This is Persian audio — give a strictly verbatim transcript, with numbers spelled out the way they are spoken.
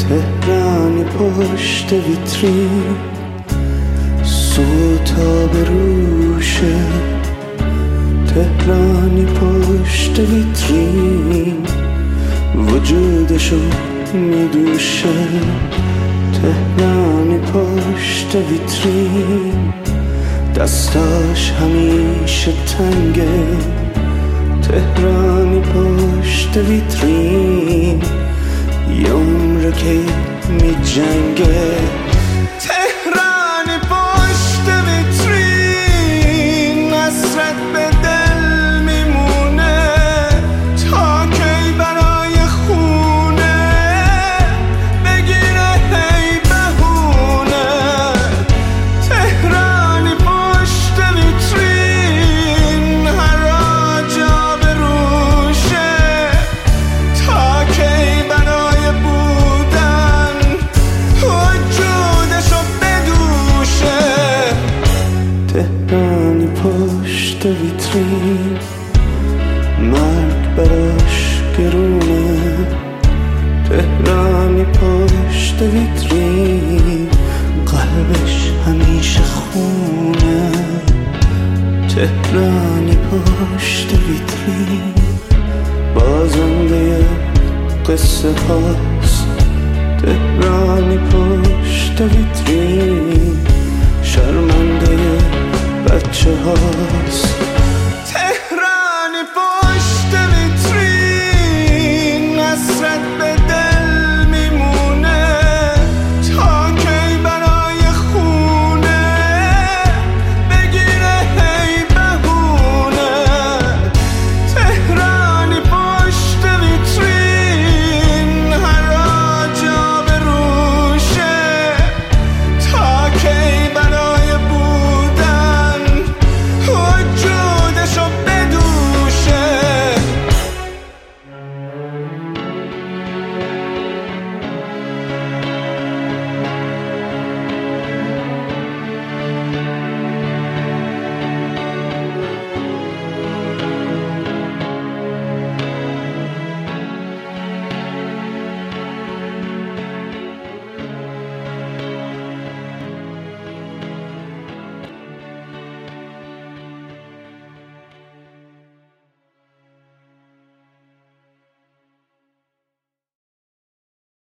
تهرانی پشت ویترین، سوتا به روشه. تهرانی پشت ویترین، وجودشو میدوشه. تهرانی پشت ویترین، دستاش همیشه تنگه. تهرانی پشت ویترین، یه عمره که می جنگه. تهرانی پشت ویترین، حسرت به دل میمونه. تا کی برای خونه بگیره هی بهونه. تهرانی پشت ویترین، هر جا به روشه. تا کی برای بودن وجودشو بدوشه. تهرانی پشت ویترین، مرگ براش گرونه. تهرانی پشت ویترین، قلبش همیشه خونه. تهرانی پشت ویترین، بازنده قصه هاست. تهرانی پشت ویترین، شرمنده بچه هاست.